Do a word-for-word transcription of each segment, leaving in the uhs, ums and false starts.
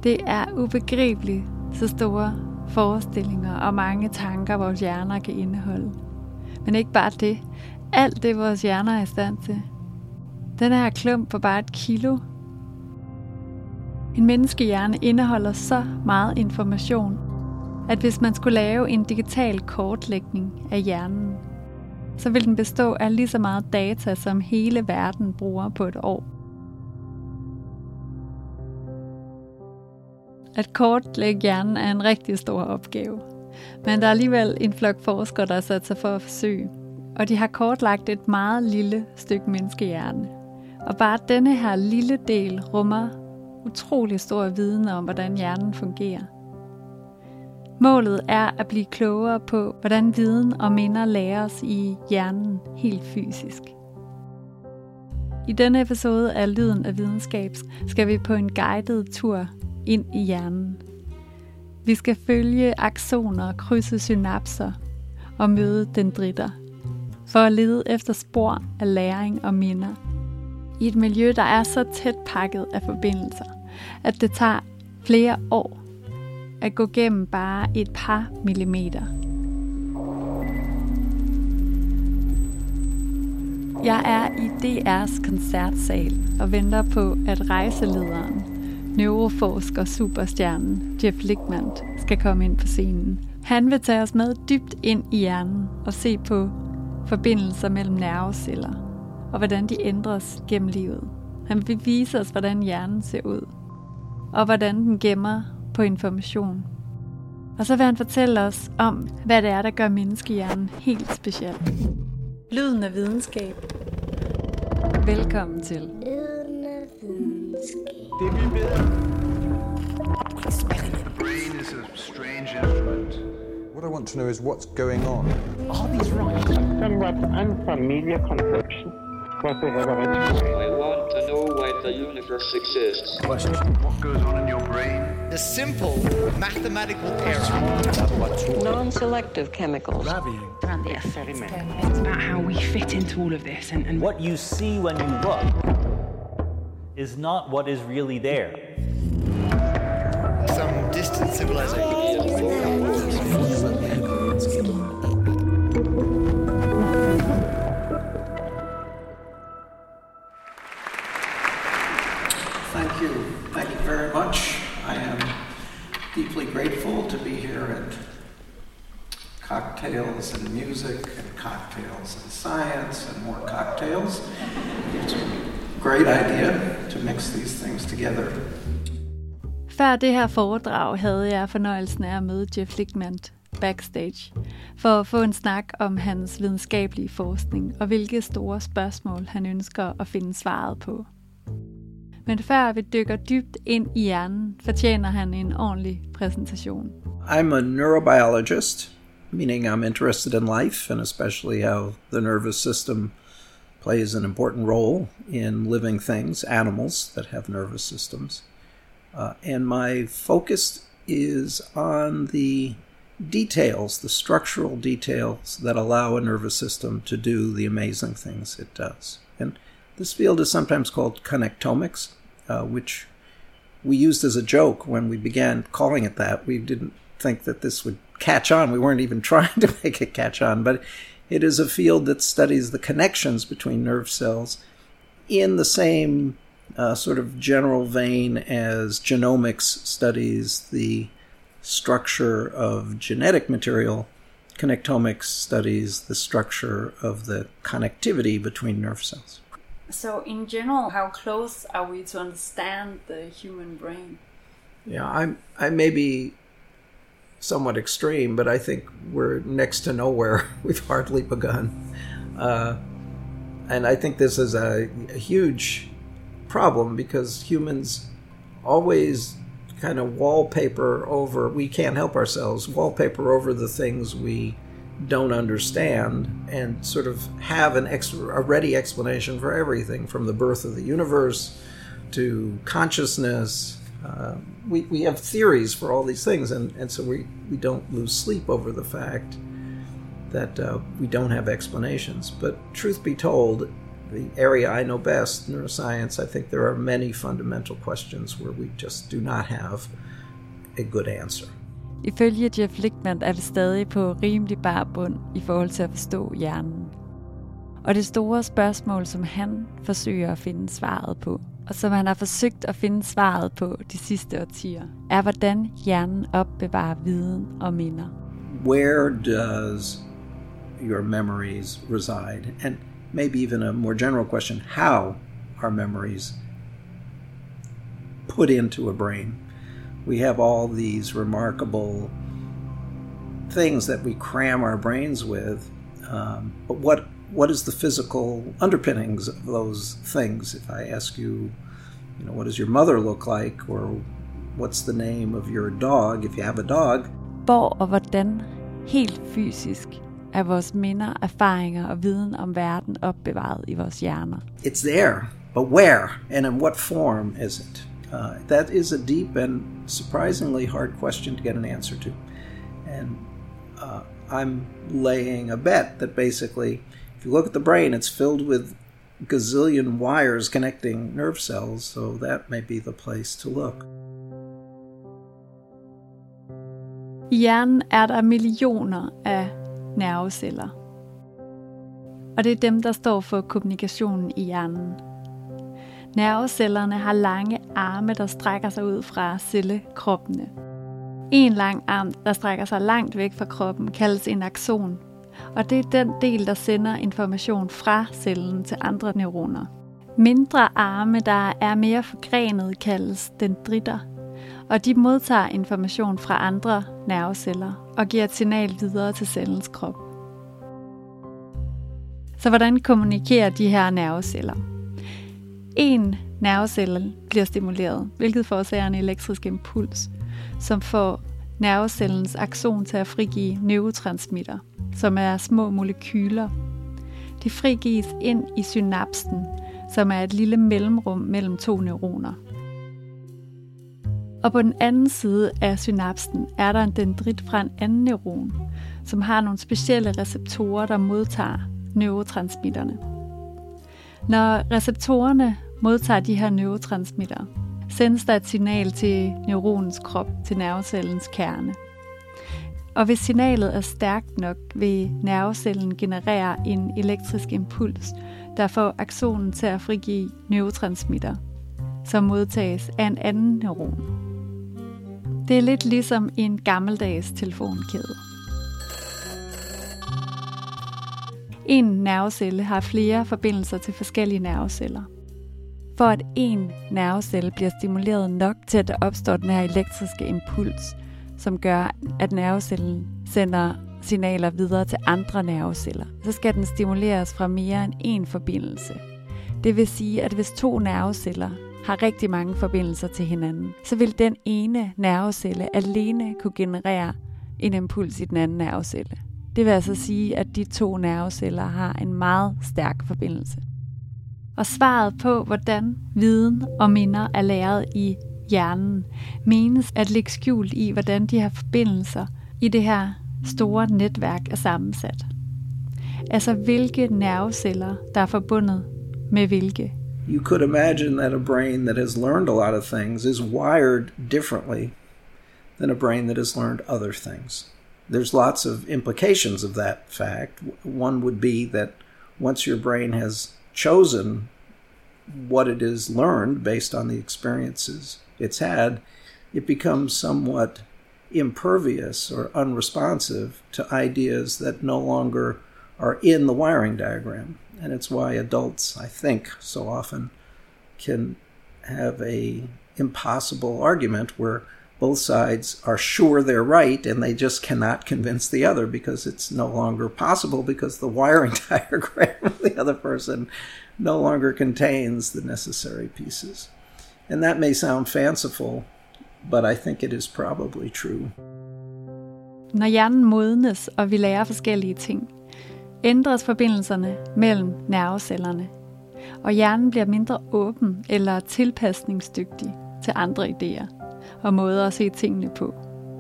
Det er ubegribeligt, så store forestillinger og mange tanker, vores hjerner kan indeholde. Men ikke bare det. Alt det, vores hjerner er i stand til. Den her klump på bare et kilo. En menneskehjerne indeholder så meget information, at hvis man skulle lave en digital kortlægning af hjernen, så vil den bestå af lige så meget data, som hele verden bruger på et år. At kortlægge hjernen er en rigtig stor opgave. Men der er alligevel en flok forskere, der har sat sig for at forsøge. Og de har kortlagt et meget lille stykke menneskehjerne. Og bare denne her lille del rummer utrolig stor viden om, hvordan hjernen fungerer. Målet er at blive klogere på, hvordan viden og minder læres i hjernen helt fysisk. I denne episode af Lyden af Videnskab skal vi på en guided tur ind i hjernen. Vi skal følge aksoner, krydse synapser og møde dendritter, for at lede efter spor af læring og minder. I et miljø, der er så tæt pakket af forbindelser, at det tager flere år at gå gennem bare et par millimeter. Jeg er i D R's koncertsal og venter på, at rejselederen, neuroforsker superstjernen Jeff Lichtman, skal komme ind på scenen. Han vil tage os med dybt ind i hjernen og se på forbindelser mellem nerveceller og hvordan de ændres gennem livet. Han vil vise os, hvordan hjernen ser ud og hvordan den gemmer på information. Og så vil han fortælle os om, hvad det er, der gør menneskehjernen helt speciel. Lyden af videnskab. Velkommen til. Lyden af videnskab. Det vi ved. Brain is a strange instrument. What I want to know is what's going on. Are these right? Somewhat unfamiliar conception. What they have eventually. I want to know why the universe exists. Question. What goes on in your brain? The simple mathematical error. Non-selective chemicals. Gravying. Around the experiment. It's about how we fit into all of this and, and what you see when you look is not what is really there. Some distant civilization. Thank you. Thank you very much. I am deeply grateful to be here at Cocktails and Music and Cocktails and Science and more cocktails. It's a great idea to mix these things together. Før det her foredrag havde jeg fornøjelsen af at møde Jeff Lichtman backstage for at få en snak om hans videnskabelige forskning og hvilke store spørgsmål han ønsker at finde svaret på. Men før vi dykker dybt ind i hjernen, fortjener han en ordentlig præsentation. I'm a neurobiologist, meaning I'm interested in life and especially how the nervous system plays an important role in living things, animals that have nervous systems. Uh, and my focus is on the details, the structural details that allow a nervous system to do the amazing things it does. And this field is sometimes called connectomics, uh, which we used as a joke when we began calling it that. We didn't think that this would catch on. We weren't even trying to make it catch on, but it is a field that studies the connections between nerve cells in the same uh, sort of general vein as genomics studies the structure of genetic material. Connectomics studies the structure of the connectivity between nerve cells. So in general, how close are we to understand the human brain? Yeah, I'm, I may be somewhat extreme, but I think we're next to nowhere. We've hardly begun. Uh, and I think this is a, a huge problem because humans always kind of wallpaper over, we can't help ourselves, wallpaper over the things we don't understand and sort of have an ex- a ready explanation for everything from the birth of the universe to consciousness. Uh, we, we have theories for all these things, and, and so we, we don't lose sleep over the fact that uh, we don't have explanations. But truth be told, the area I know best, neuroscience, I think there are many fundamental questions where we just do not have a good answer. Ifølge Jeff Lichtman er vi stadig på rimelig bar bund i forhold til at forstå hjernen. Og det store spørgsmål, som han forsøger at finde svaret på, og som han har forsøgt at finde svaret på de sidste årtier, er hvordan hjernen opbevarer viden og minder. Where does your memories reside? And maybe even a more general question, how are memories put into a brain? We have all these remarkable things that we cram our brains with, um, but what what is the physical underpinnings of those things? If I ask you, you know, what does your mother look like, or what's the name of your dog, if you have a dog? Hvor og hvordan helt fysisk er vores minder, erfaringer og viden om verden opbevaret i vores hjerner? It's there, but where and in what form is it? Uh, that is a deep and surprisingly hard question to get an answer to. And uh, I'm laying a bet that basically, if you look at the brain, it's filled with gazillion wires connecting nerve cells, so that may be the place to look. I hjernen er der millioner af nerveceller. Og det er dem, der står for kommunikationen i hjernen. Nervecellerne har lange arme, der strækker sig ud fra cellekroppene. En lang arm, der strækker sig langt væk fra kroppen, kaldes en akson. Og det er den del, der sender information fra cellen til andre neuroner. Mindre arme, der er mere forgrenet, kaldes dendritter. Og de modtager information fra andre nerveceller og giver et signal videre til cellens krop. Så hvordan kommunikerer de her nerveceller? En nervecelle bliver stimuleret, hvilket forårsager en elektrisk impuls, som får nervecellens akson til at frigive neurotransmitter, som er små molekyler. De frigives ind i synapsen, som er et lille mellemrum mellem to neuroner. Og på den anden side af synapsen er der en dendrit fra en anden neuron, som har nogle specielle receptorer, der modtager neurotransmitterne. Når receptorerne modtager de her neurotransmitter, sendes der et signal til neuronens krop, til nervecellens kerne. Og hvis signalet er stærkt nok, vil nervecellen generere en elektrisk impuls, der får aksonen til at frigive neurotransmitter, som modtages af en anden neuron. Det er lidt ligesom en gammeldags telefonkæde. En nervecelle har flere forbindelser til forskellige nerveceller. For at en nervecelle bliver stimuleret nok til, at der opstår den her elektriske impuls, som gør, at nervecellen sender signaler videre til andre nerveceller, så skal den stimuleres fra mere end én forbindelse. Det vil sige, at hvis to nerveceller har rigtig mange forbindelser til hinanden, så vil den ene nervecelle alene kunne generere en impuls i den anden nervecelle. Det vil altså sige, at de to nerveceller har en meget stærk forbindelse. Og svaret på, hvordan viden og minder er lagret i hjernen, menes at ligge skjult i, hvordan de her forbindelser i det her store netværk er sammensat. Altså hvilke nerveceller, der er forbundet med hvilke. You could imagine that a brain that has learned a lot of things is wired differently than a brain that has learned other things. There's lots of implications of that fact. One would be that once your brain has chosen what it has learned based on the experiences it's had, it becomes somewhat impervious or unresponsive to ideas that no longer are in the wiring diagram. And it's why adults, I think, so often can have a impossible argument where both sides are sure they're right and they just cannot convince the other because it's no longer possible because the wiring diagram of the other person no longer contains the necessary pieces. And that may sound fanciful, but I think it is probably true. Når hjernen modnes, og vi lærer forskellige ting, ændres forbindelserne mellem nervecellerne, og hjernen bliver mindre åben eller tilpasningsdygtig til andre idéer og måder at se tingene på.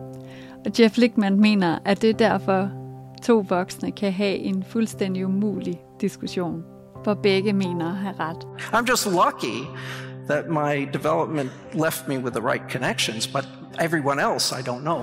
Og Jeff Lichtman mener, at det er derfor to voksne kan have en fuldstændig umulig diskussion. hvor begge mener at have ret. I'm just lucky that my development left me with the right connections, but everyone else, I don't know.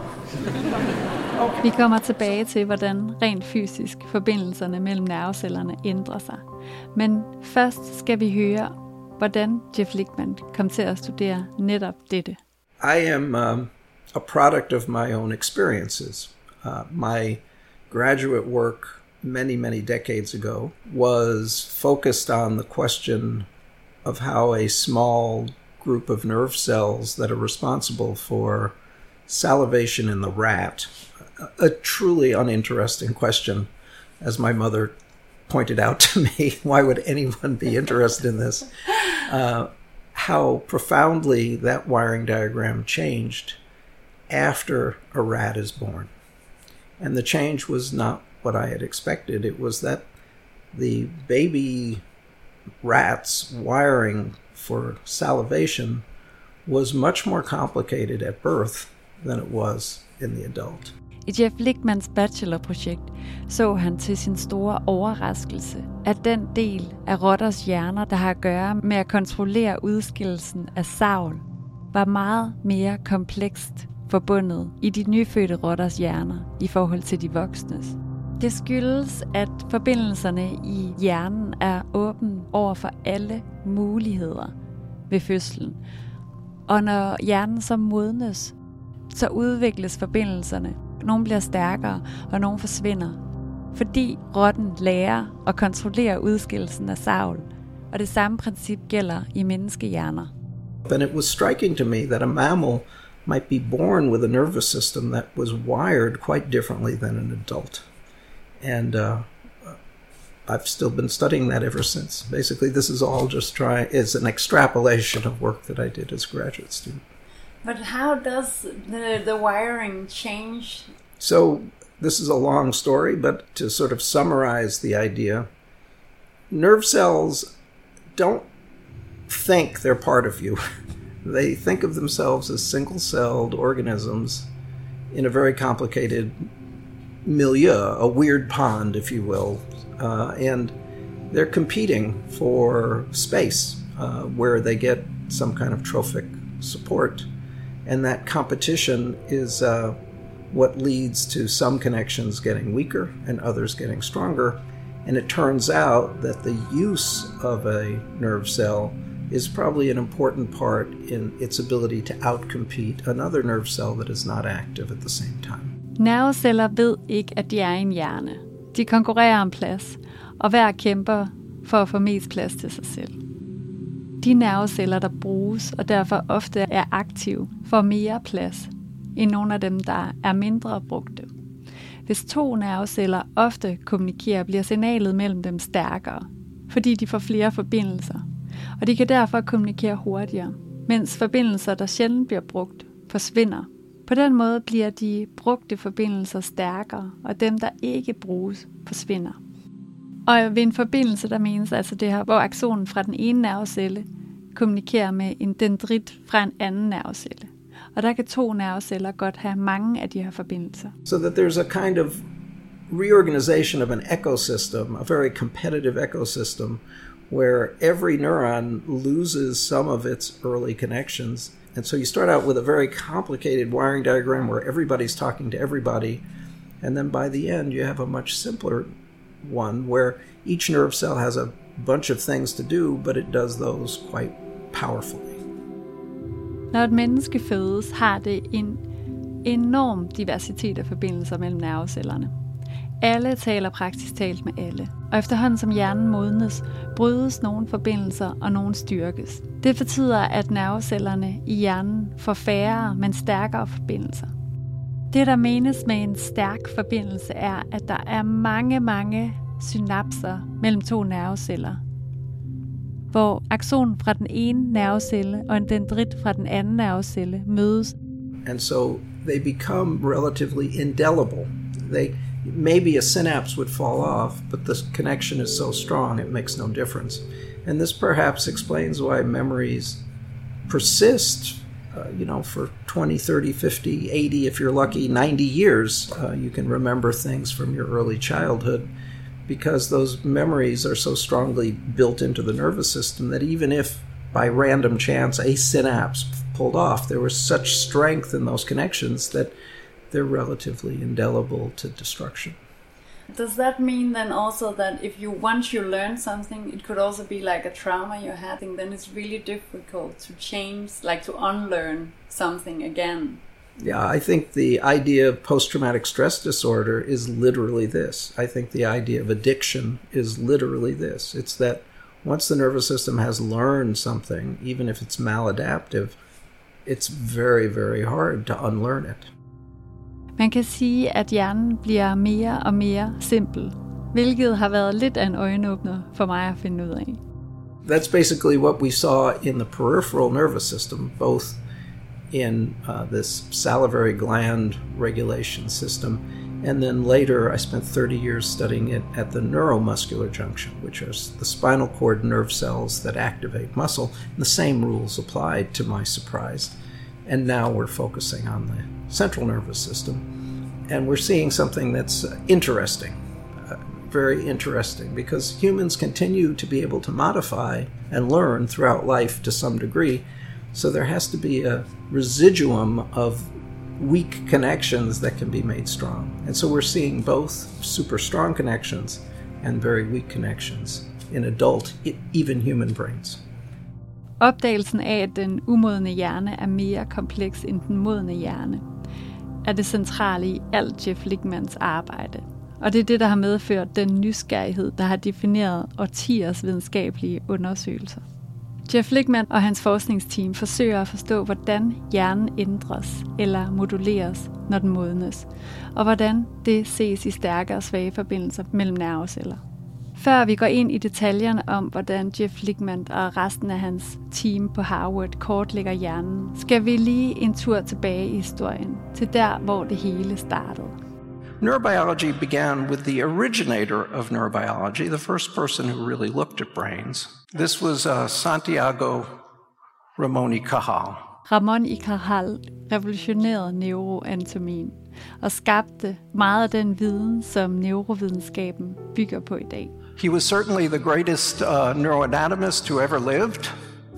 Okay. Vi kommer tilbage til, hvordan rent fysisk forbindelserne mellem nervecellerne ændrer sig. Men først skal vi høre, hvordan Jeff Lichtman kom til at studere netop dette. I am um, a product of my own experiences. Uh, my graduate work many, many decades ago was focused on the question of how a small group of nerve cells that are responsible for salivation in the rat, a truly uninteresting question, as my mother pointed out to me. Why would anyone be interested in this? Uh, how profoundly that wiring diagram changed after a rat is born. And the change was not what I had expected. It was that the baby rat's wiring for salivation was much more complicated at birth than it was in the adult. I Jeff Lichtmans bachelorprojekt så han til sin store overraskelse, at den del af rotters hjerner, der har at gøre med at kontrollere udskillelsen af savl, var meget mere komplekst forbundet i de nyfødte rotters hjerner i forhold til de voksnes. Det skyldes, at forbindelserne i hjernen er åbne over for alle muligheder ved fødslen. Og når hjernen så modnes, så udvikles forbindelserne. Nogle bliver stærkere, og nogle forsvinder. Fordi rotten lærer at kontrollere udskillelsen af savl. Og det samme princip gælder i menneskehjerner. And it was striking to me that a mammal might be born with a nervous system that was wired quite differently than an adult. And uh, I've still been studying that ever since. Basically, this is all just try is an extrapolation of work that I did as a graduate student. But how does the, the wiring change? So this is a long story, but to sort of summarize the idea, nerve cells don't think they're part of you. They think of themselves as single-celled organisms in a very complicated milieu, a weird pond, if you will, uh, and they're competing for space uh, where they get some kind of trophic support. And that competition is uh, what leads to some connections getting weaker and others getting stronger. And it turns out that the use of a nerve cell is probably an important part in its ability to outcompete another nerve cell that is not active at the same time. Nerveceller ved ikke, at de er i en hjerne. De konkurrerer om plads, og hver kæmper for at få mest plads til sig selv. De nerveceller, der bruges og derfor ofte er aktive, får mere plads end nogle af dem, der er mindre brugte. Hvis to nerveceller ofte kommunikerer, bliver signalet mellem dem stærkere, fordi de får flere forbindelser, og de kan derfor kommunikere hurtigere, mens forbindelser, der sjældent bliver brugt, forsvinder. På den måde bliver de brugte forbindelser stærkere, og dem, der ikke bruges, forsvinder. Og ved en forbindelse, der menes altså det her, hvor aksonen fra den ene nervecelle kommunikerer med en dendrit fra en anden nervecelle. Og der kan to nerveceller godt have mange af de her forbindelser. So that there's a kind of reorganization of an ecosystem, a very competitive ecosystem, where every neuron loses some of its early connections. And so you start out with a very complicated wiring diagram where everybody's talking to everybody. And then by the end, you have a much simpler one where each nerve cell has a bunch of things to do, but it does those quite powerfully. Når et menneske fødes, har det en enorm diversitet af forbindelser mellem nervecellerne. Alle taler praktisk talt med alle, og efterhånden som hjernen modnes, brydes nogle forbindelser og nogle styrkes. Det betyder, at nervecellerne i hjernen får færre, men stærkere forbindelser. Det, der menes med en stærk forbindelse, er, at der er mange, mange synapser mellem to nerveceller, hvor aksonen fra den ene nervecelle og en dendrit fra den anden nervecelle mødes. And so they become relatively indelible. They maybe a synapse would fall off, but the connection is so strong it makes no difference. And this perhaps explains why memories persist, uh, you know, for twenty, thirty, fifty, eighty, if you're lucky, ninety years. Uh, you can remember things from your early childhood because those memories are so strongly built into the nervous system that even if by random chance a synapse pulled off, there was such strength in those connections that they're relatively indelible to destruction. Does that mean then also that if you once you learn something, it could also be like a trauma you're having, then it's really difficult to change, like to unlearn something again? Yeah, I think the idea of post-traumatic stress disorder is literally this. I think the idea of addiction is literally this. It's that once the nervous system has learned something, even if it's maladaptive, it's very, very hard to unlearn it. Man kan sige, at hjernen bliver mere og mere simpel, hvilket har været lidt af en øjenåbner for mig at finde ud af. That's basically what we saw in the peripheral nervous system, both in uh, this salivary gland regulation system, and then later I spent thirty years studying it at the neuromuscular junction, which is the spinal cord nerve cells that activate muscle. And the same rules applied, to my surprise. And now we're focusing on the central nervous system. And we're seeing something that's uh, interesting, uh, very interesting, because humans continue to be able to modify and learn throughout life to some degree. So there has to be a residuum of weak connections that can be made strong. And so we're seeing both super strong connections and very weak connections in adult, even human brains. Opdagelsen af, at den umodne hjerne er mere kompleks end den modne hjerne, er det centrale i alt Jeff Ligmans arbejde. Og det er det, der har medført den nysgerrighed, der har defineret årtiers videnskabelige undersøgelser. Jeff Ligman og hans forskningsteam forsøger at forstå, hvordan hjernen ændres eller moduleres, når den modnes, og hvordan det ses i stærke og svage forbindelser mellem nerveceller. Før vi går ind i detaljerne om, hvordan Jeff Ligman og resten af hans team på Harvard kortlægger hjernen, skal vi lige en tur tilbage i historien, til der, hvor det hele startede. Neurobiology began with the originator of neurobiology, the first person who really looked at brains. This was uh, Santiago Ramon y Cajal. Ramon y Cajal revolutionerede neuroanatomien og skabte meget af den viden, som neurovidenskaben bygger på i dag. He was certainly the greatest uh, neuroanatomist who ever lived.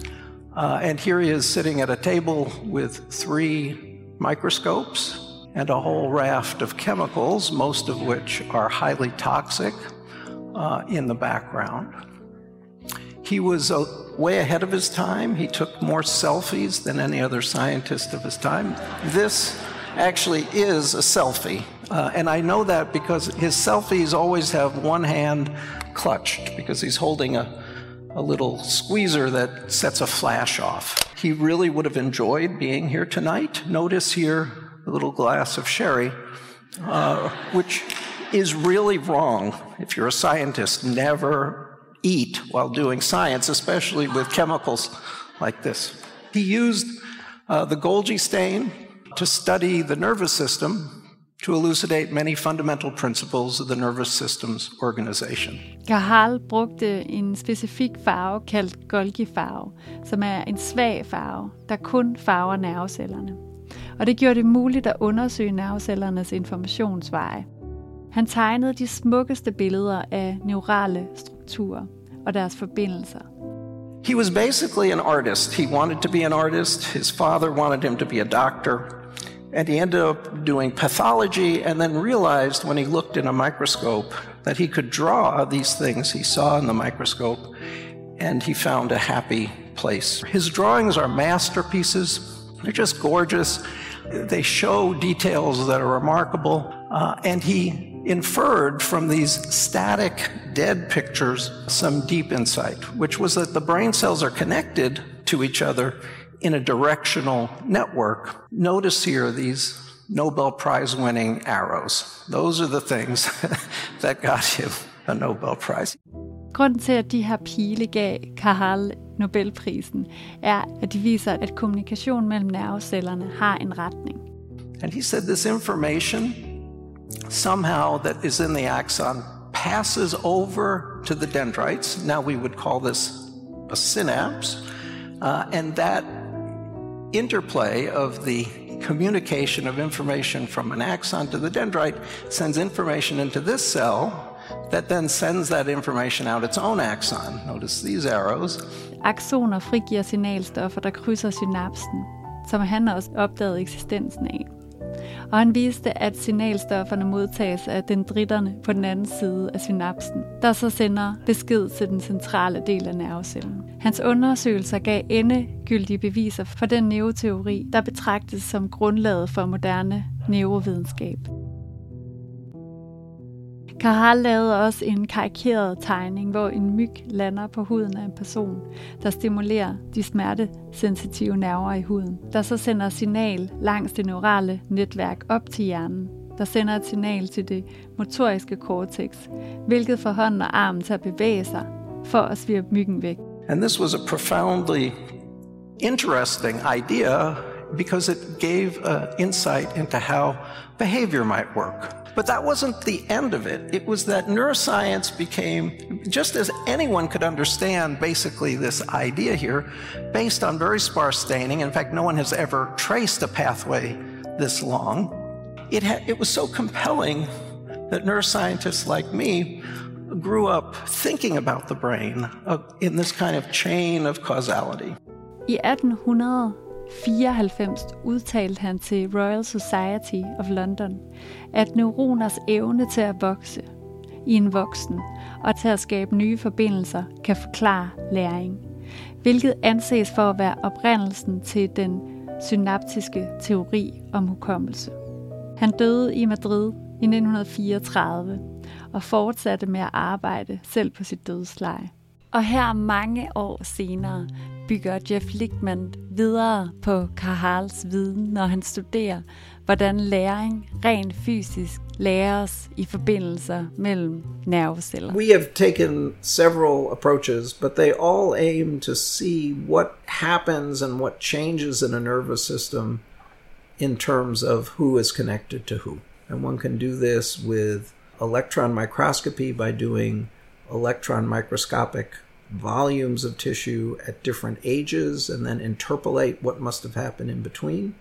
Uh, and here he is sitting at a table with three microscopes and a whole raft of chemicals, most of which are highly toxic, uh, in the background. He was uh, way ahead of his time. He took more selfies than any other scientist of his time. This actually is a selfie, uh, and I know that because his selfies always have one hand clutched, because he's holding a, a little squeezer that sets a flash off. He really would have enjoyed being here tonight. Notice here a little glass of sherry, uh, which is really wrong. If you're a scientist, never eat while doing science, especially with chemicals like this. He used uh, the Golgi stain to study the nervous system, to elucidate many fundamental principles of the nervous system's organization. Cajal brugte en specifik farve kaldt Golgi-farve, som er en svag farve, der kun farver nervecellerne. Og det gjorde det muligt at undersøge nervecellernes informationsveje. Han tegnede de smukkeste billeder af neurale strukturer og deres forbindelser. He was basically an artist. He wanted to be an artist. His father wanted him to be a doctor. And he ended up doing pathology and then realized when he looked in a microscope that he could draw these things he saw in the microscope, and he found a happy place. His drawings are masterpieces. They're just gorgeous. They show details that are remarkable, uh, and he inferred from these static, dead pictures some deep insight, which was that the brain cells are connected to each other in a directional network. Notice here these Nobel Prize-winning arrows. Those are the things that got him a Nobel Prize. Grunden til, at de her pile gav Cajal Nobelprisen, er, at de viser, at kommunikation mellem nervecellerne har en retning. And he said this information, somehow that is in the axon, passes over to the dendrites. Now we would call this a synapse. Uh, and that interplay of the communication of information from an axon to the dendrite sends information into this cell, that then sends that information out its own axon. Notice these arrows. Aksoner frigiver signalstoffer, der krydser synapsen, som han også opdagede eksistensen af. Og han viste, at signalstofferne modtages af dendritterne på den anden side af synapsen, der så sender besked til den centrale del af nervecellen. Hans undersøgelser gav endegyldige beviser for den neuroteori, der betragtes som grundlaget for moderne neurovidenskab. Cajal lavede også en karikeret tegning, hvor en myg lander på huden af en person, der stimulerer de smertesensitive nerver i huden, der så sender signal langs det neurale netværk op til hjernen, der sender et signal til det motoriske cortex, hvilket får hånden og armen til at bevæge sig for at svirpe myggen væk. And this was a profoundly interesting idea because it gave an insight into how behavior might work. But that wasn't the end of it. It was that neuroscience became, just as anyone could understand basically this idea here, based on very sparse staining. In fact, no one has ever traced a pathway this long. It, had, it was so compelling that neuroscientists like me grew up thinking about the brain uh, in this kind of chain of causality. I atten fireoghalvfems udtalte han til Royal Society of London, at neuroners evne til at vokse i en voksen og til at skabe nye forbindelser kan forklare læring, hvilket anses for at være oprindelsen til den synaptiske teori om hukommelse. Han døde i Madrid i nitten fireogtredive og fortsatte med at arbejde selv på sit dødsleje. Og her mange år senere bygger Jeff Lichtman videre på Cajals viden, når han studerer, hvordan læring rent fysisk læres i forbindelser mellem nerveceller. We have taken several approaches, but they all aim to see what happens and what changes in a nervous system in terms of who is connected to who. And one can do this with electron microscopy by doing electron microscopic volumes of tissue at different ages and then interpolate what must have happened in between.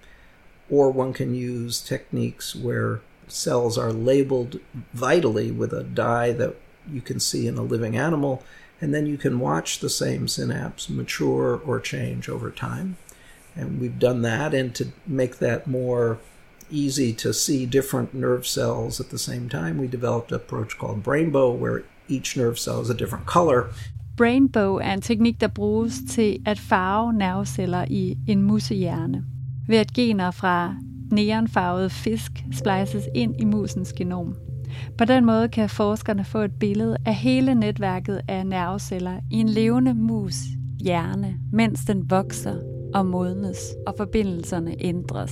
Or one can use techniques where cells are labeled vitally with a dye that you can see in a living animal, and then you can watch the same synapse mature or change over time. And we've done that, and to make that more easy to see different nerve cells at the same time, we developed an approach called Brainbow, where each nerve cell is a different color. Brainbow er en teknik, der bruges til at farve nerveceller i en musehjerne, ved at gener fra neonfarvede fisk splices ind i musens genom. På den måde kan forskerne få et billede af hele netværket af nerveceller i en levende mus hjerne, mens den vokser og modnes, og forbindelserne ændres.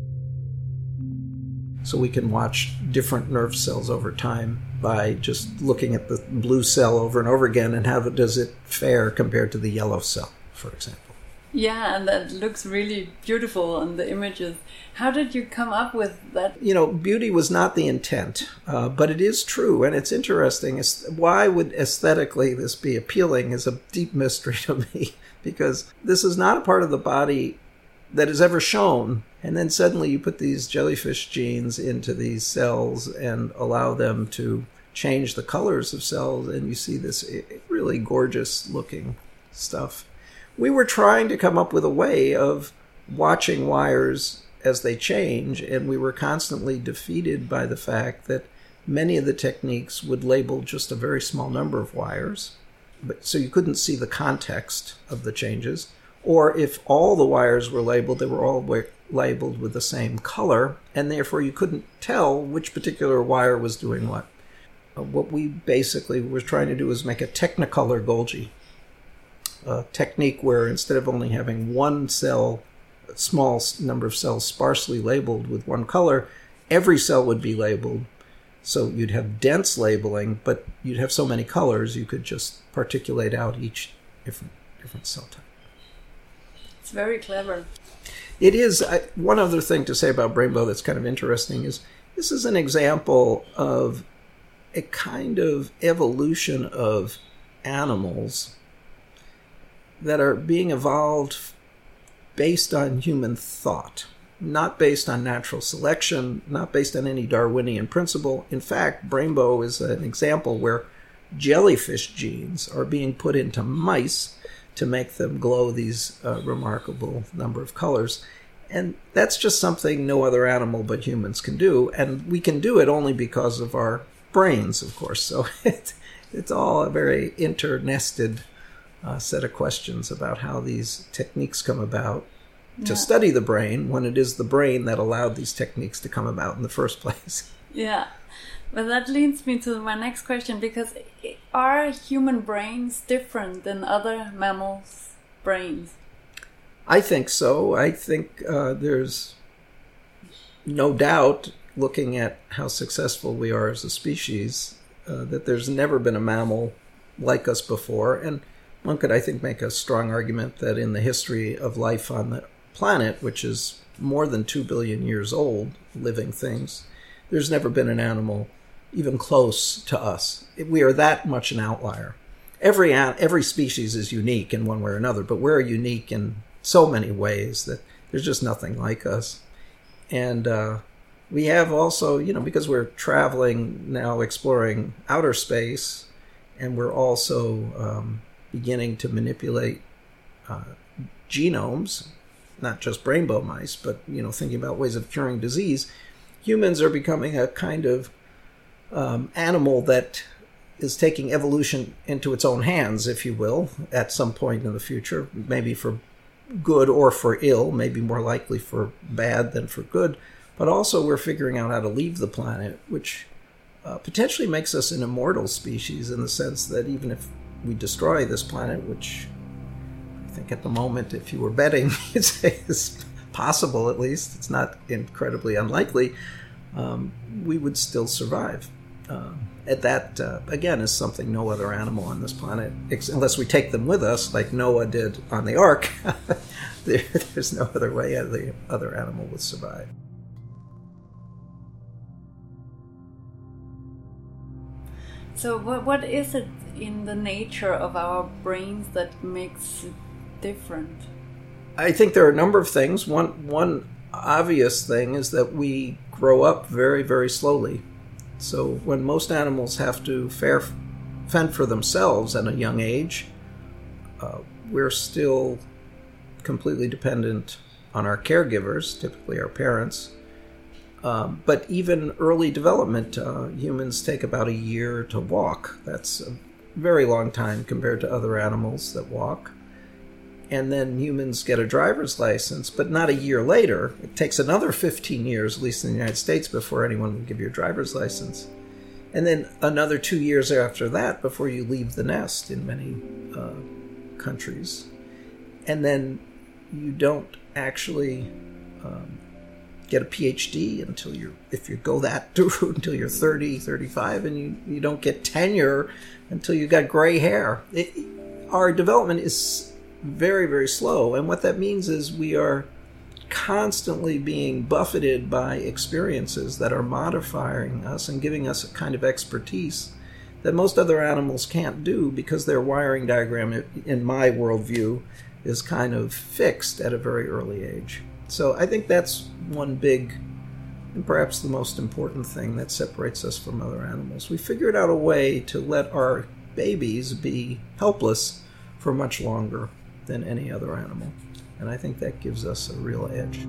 So we can watch different nerve cells over time by just looking at the blue cell over and over again and how does it fare compared to the yellow cell, for example. Yeah, and that looks really beautiful on the images. How did you come up with that? You know, beauty was not the intent, uh, but it is true, and it's interesting. It's, why would aesthetically this be appealing is a deep mystery to me, because this is not a part of the body that is ever shown. And then suddenly you put these jellyfish genes into these cells and allow them to change the colors of cells, and you see this really gorgeous looking stuff. We were trying to come up with a way of watching wires as they change, and we were constantly defeated by the fact that many of the techniques would label just a very small number of wires, but so you couldn't see the context of the changes. Or if all the wires were labeled, they were all labeled with the same color, and therefore you couldn't tell which particular wire was doing what. Uh, what we basically were trying to do was make a Technicolor Golgi, a technique where instead of only having one cell, a small number of cells sparsely labeled with one color, every cell would be labeled. So you'd have dense labeling, but you'd have so many colors you could just particulate out each different different cell type. It's very clever. It is. I, one other thing to say about Brainbow that's kind of interesting is this is an example of a kind of evolution of animals that are being evolved based on human thought. not based on natural selection, not based on any Darwinian principle. In fact, Brainbow is an example where jellyfish genes are being put into mice to make them glow these uh, remarkable number of colors. And that's just something no other animal but humans can do. And we can do it only because of our brains, of course. So it, it's all a very internested uh, set of questions about how these techniques come about to yeah. study the brain when it is the brain that allowed these techniques to come about in the first place. Yeah. But that leads me to my next question, because are human brains different than other mammals' brains? I think so. I think uh, there's no doubt, looking at how successful we are as a species, uh, that there's never been a mammal like us before. And one could, I think, make a strong argument that in the history of life on the planet, which is more than two billion years old, living things, there's never been an animal even close to us. We are that much an outlier. Every every species is unique in one way or another, but we're unique in so many ways that there's just nothing like us. And uh, we have also, you know, because we're traveling now, exploring outer space, and we're also um, beginning to manipulate uh, genomes, not just Brainbow mice, but, you know, thinking about ways of curing disease, humans are becoming a kind of um, animal that is taking evolution into its own hands, if you will, at some point in the future, maybe for good or for ill, maybe more likely for bad than for good. But also we're figuring out how to leave the planet, which uh, potentially makes us an immortal species in the sense that even if we destroy this planet, which I think at the moment, if you were betting, you'd say is possible at least, it's not incredibly unlikely, um, we would still survive. Uh, and that, uh, again, is something no other animal on this planet, ex- unless we take them with us, like Noah did on the Ark, there, there's no other way the other animal would survive. So what what is it in the nature of our brains that makes it different? I think there are a number of things. One one obvious thing is that we grow up very, very slowly. So when most animals have to fare, fend for themselves at a young age, uh, we're still completely dependent on our caregivers, typically our parents. Um, but even early development, uh, humans take about a year to walk. That's a very long time compared to other animals that walk. And then humans get a driver's license, but not a year later. It takes another fifteen years, at least in the United States, before anyone will give you a driver's license. And then another two years after that before you leave the nest in many uh, countries. And then you don't actually um, get a P H D until you're, if you go that route, until you're thirty, thirty-five, and you, you don't get tenure until you got gray hair. It, our development is very, very slow. And what that means is we are constantly being buffeted by experiences that are modifying us and giving us a kind of expertise that most other animals can't do because their wiring diagram, in my worldview, is kind of fixed at a very early age. So I think that's one big and perhaps the most important thing that separates us from other animals. We figured out a way to let our babies be helpless for much longer than any other animal. And I think that gives us a real edge.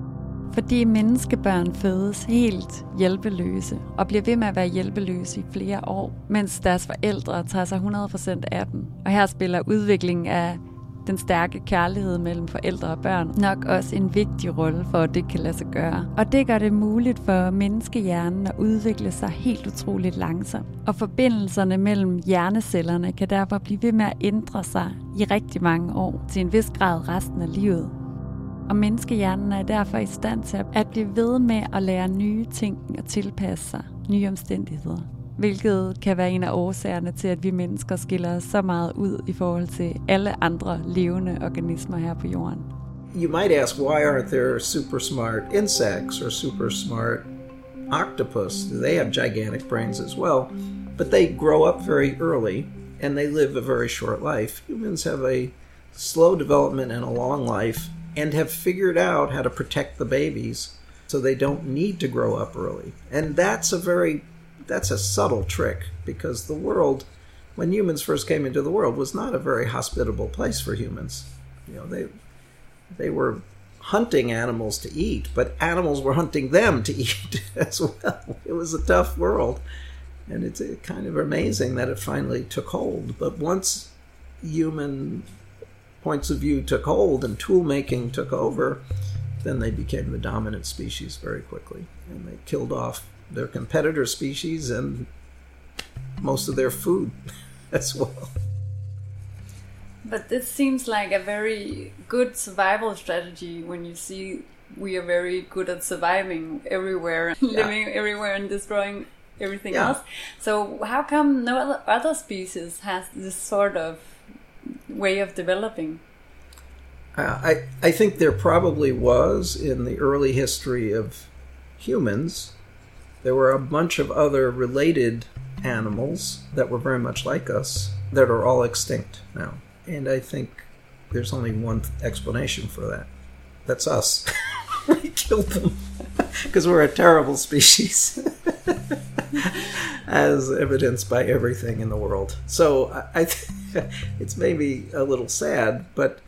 Fordi menneskebørn fødes helt hjælpeløse og bliver ved med at være hjælpeløse i flere år, mens deres forældre tager sig hundrede procent af dem. Og her spiller udviklingen af den stærke kærlighed mellem forældre og børn nok også en vigtig rolle for, at det kan lade sig gøre. Og det gør det muligt for menneskehjernen at udvikle sig helt utroligt langsomt. Og forbindelserne mellem hjernecellerne kan derfor blive ved med at ændre sig i rigtig mange år, til en vis grad resten af livet. Og menneskehjernen er derfor i stand til at blive ved med at lære nye ting og tilpasse sig nye omstændigheder. Hvilket kan være en af årsagerne til, at vi mennesker skiller os så meget ud i forhold til alle andre levende organismer her på jorden. You might ask, why aren't there super smart insects or super smart octopus? They have gigantic brains as well, but they grow up very early and they live a very short life. Humans have a slow development and a long life, and have figured out how to protect the babies so they don't need to grow up early. And that's a very, that's a subtle trick, because the world, when humans first came into the world, was not a very hospitable place for humans. You know, they they were hunting animals to eat, but animals were hunting them to eat as well. It was a tough world, and it's kind of amazing that it finally took hold. But once human points of view took hold and tool making took over, then they became the dominant species very quickly, and they killed off their competitor species and most of their food as well. But this seems like a very good survival strategy when you see we are very good at surviving everywhere, yeah. living everywhere and destroying everything yeah. else. So how come no other, other species has this sort of way of developing? Uh, I, I think there probably was in the early history of humans. There were a bunch of other related animals that were very much like us that are all extinct now. And I think there's only one explanation for that. That's us. We killed them because we're a terrible species, as evidenced by everything in the world. So I, I th- it's maybe a little sad, but...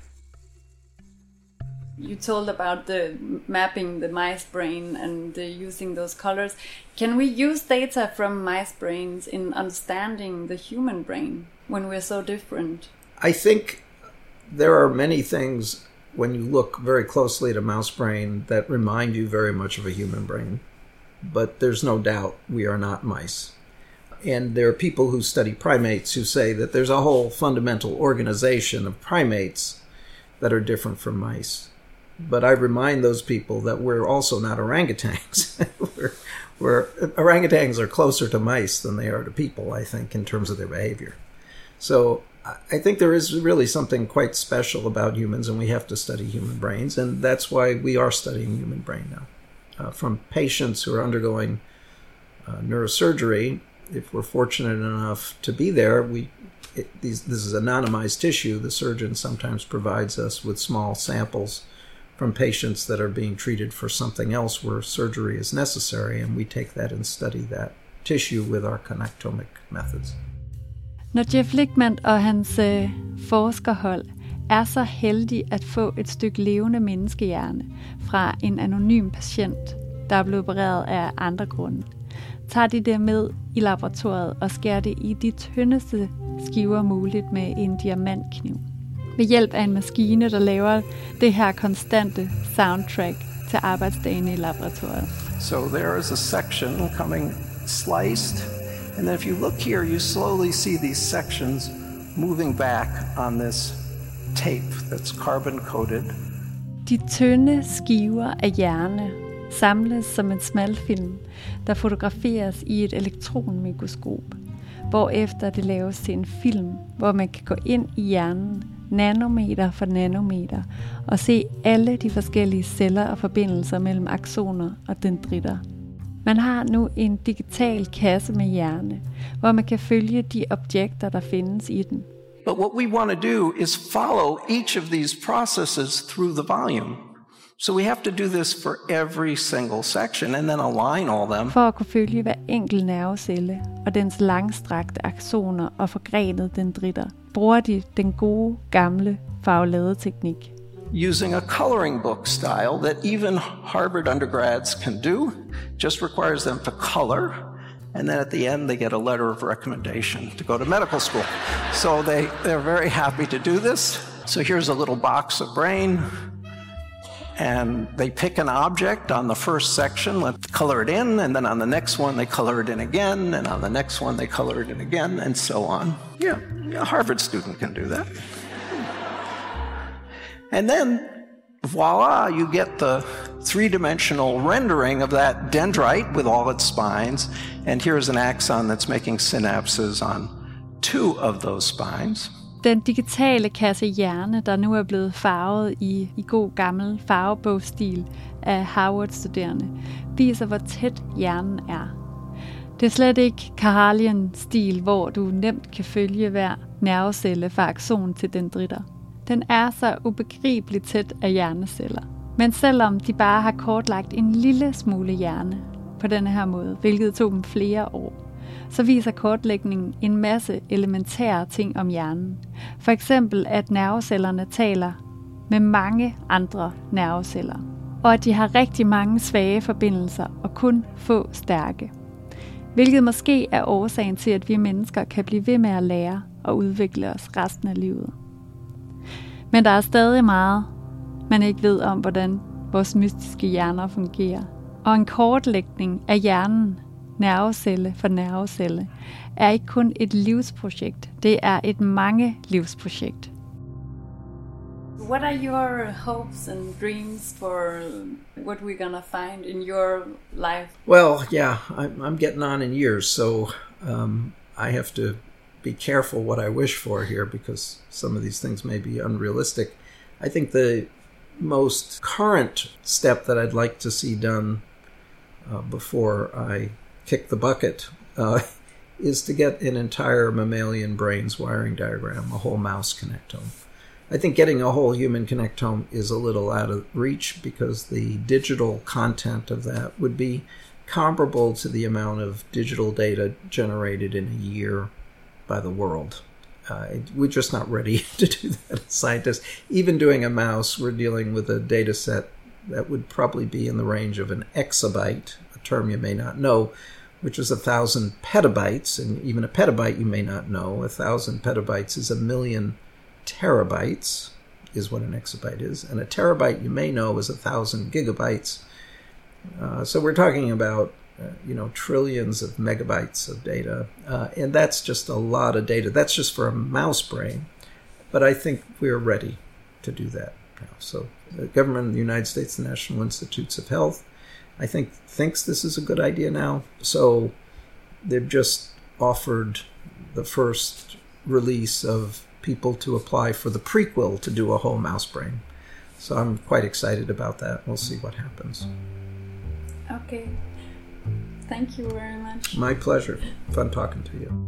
You told about the mapping the mice brain and the using those colors. Can we use data from mice brains in understanding the human brain when we're so different? I think there are many things when you look very closely at a mouse brain that remind you very much of a human brain. But there's no doubt we are not mice. And there are people who study primates who say that there's a whole fundamental organization of primates that are different from mice. But I remind those people that we're also not orangutans. we're, we're, orangutans are closer to mice than they are to people, I think, in terms of their behavior. So I think there is really something quite special about humans, and we have to study human brains, and that's why we are studying human brain now. Uh, from patients who are undergoing uh, neurosurgery, if we're fortunate enough to be there, we it, these, this is anonymized tissue. The surgeon sometimes provides us with small samples from patients that are being treated for something else where surgery is necessary, and we take that and study that tissue with our connectomic methods. Når Jeff Lichtman og hans øh, forskerhold er så heldig at få et stykke levende menneskehjerne fra en anonym patient, der er blevet opereret af andre grunde, tager de det med i laboratoriet og skærer det i de tyndeste skiver muligt med en diamantkniv. Ved hjælp af en maskine, der laver det her konstante soundtrack til arbejdsdagene i laboratoriet. So there is a section coming sliced. And then if you look here, you slowly see these sections moving back on this tape that's carbon-coated. De tynde skiver af hjerne samles som en smalfilm, der fotograferes i et elektronmikroskop, hvorefter det laves til en film, hvor man kan gå ind i hjernen nanometer for nanometer og se alle de forskellige celler og forbindelser mellem aksoner og dendritter. Man har nu en digital kasse med hjerne, hvor man kan følge de objekter, der findes i den. But what we want to do is follow each of these processes through the volume. So we have to do this for every single section and then align all them. For at kunne følge hver enkelt nervecelle og dens langstrakte aksoner og forgrenede dendritter, bruger de den gode, gamle farveladeteknik. Using a coloring book style that even Harvard undergrads can do, just requires them to color, and then at the end they get a letter of recommendation to go to medical school. So they, they're very happy to do this. So here's a little box of brain, and they pick an object on the first section, let's color it in, and then on the next one they color it in again, and on the next one they color it in again, and so on. Yeah, a Harvard student can do that. And then, voila, you get the three-dimensional rendering of that dendrite with all its spines. And here's an axon that's making synapses on two of those spines. Den digitale kasse hjerne, der nu er blevet farvet i, i god gammel farvebogsstil af Harvard-studerende, viser, hvor tæt hjernen er. Det er slet ikke Karelian-stil, hvor du nemt kan følge hver nervecelle fra akson til dendritter. Den er så ubegribeligt tæt af hjerneceller. Men selvom de bare har kortlagt en lille smule hjerne på denne her måde, hvilket tog dem flere år, så viser kortlægningen en masse elementære ting om hjernen. For eksempel, at nervecellerne taler med mange andre nerveceller, og at de har rigtig mange svage forbindelser og kun få stærke. Hvilket måske er årsagen til, at vi mennesker kan blive ved med at lære og udvikle os resten af livet. Men der er stadig meget, man ikke ved om, hvordan vores mystiske hjerner fungerer. Og en kortlægning af hjernen, nervecelle for nervecelle, er ikke kun et livsprojekt, det er et mange livsprojekt. What are your hopes and dreams for what we're gonna find in your life? Well, yeah, I'm, I'm getting on in years, so um, I have to be careful what I wish for here because some of these things may be unrealistic. I think the most current step that I'd like to see done uh, before I kick the bucket uh, is to get an entire mammalian brain's wiring diagram, a whole mouse connectome. I think getting a whole human connectome is a little out of reach because the digital content of that would be comparable to the amount of digital data generated in a year by the world. Uh, we're just not ready to do that as scientists. Even doing a mouse, we're dealing with a data set that would probably be in the range of an exabyte, a term you may not know, which is a thousand petabytes, and even a petabyte you may not know. A thousand petabytes is a million terabytes, is what an exabyte is, and a terabyte you may know is a thousand gigabytes. Uh, so we're talking about Uh, you know, trillions of megabytes of data. Uh, and that's just a lot of data. That's just for a mouse brain. But I think we're ready to do that now. So the government of the United States, the National Institutes of Health, I think thinks this is a good idea now. So they've just offered the first release of people to apply for the prequel to do a whole mouse brain. So I'm quite excited about that. We'll see what happens. Okay. Thank you very much. My pleasure. Fun talking to you.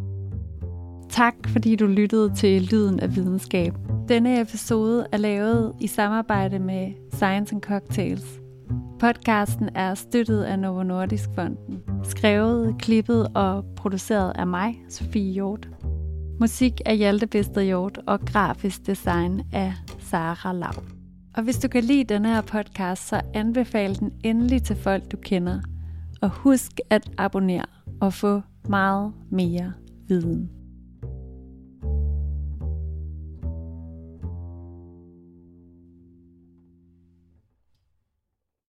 Tak fordi du lyttede til Lyden af Videnskab. Denne episode er lavet i samarbejde med Science and Cocktails. Podcasten er støttet af Novo Nordisk Fonden. Skrevet, klippet og produceret af mig, Sofie Hjort. Musik af Hjalte Bester Hjort og grafisk design af Sara Lau. Og hvis du kan lide denne her podcast, så anbefal den endelig til folk, du kender. Og husk at abonnere og få meget mere viden.